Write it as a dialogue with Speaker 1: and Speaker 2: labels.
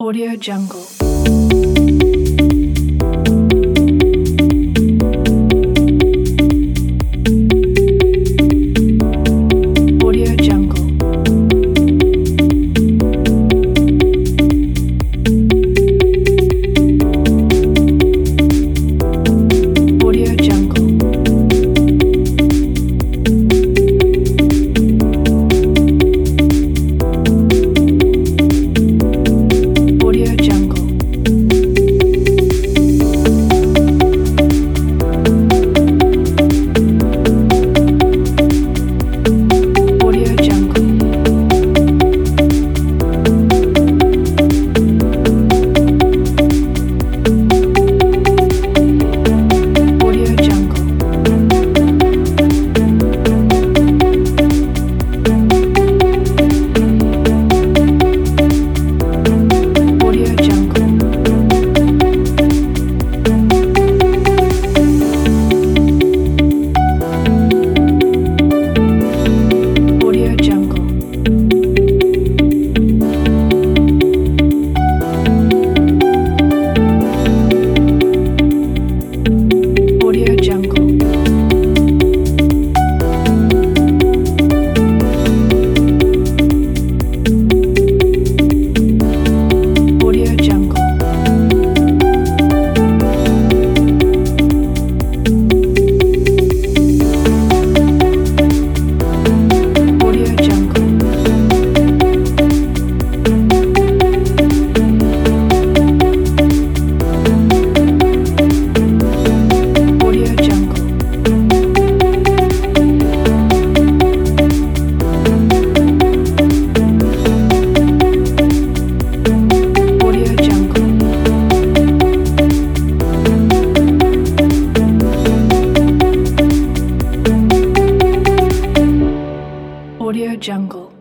Speaker 1: Audio Jungle. Audio Jungle. Audio Jungle. Audio Jungle. Audio Jungle. Audio Jungle. Audio Jungle. Audio Jungle. Audio Jungle. Audio Jungle. Audio Jungle. Audio Jungle. Audio Jungle. Audio Jungle.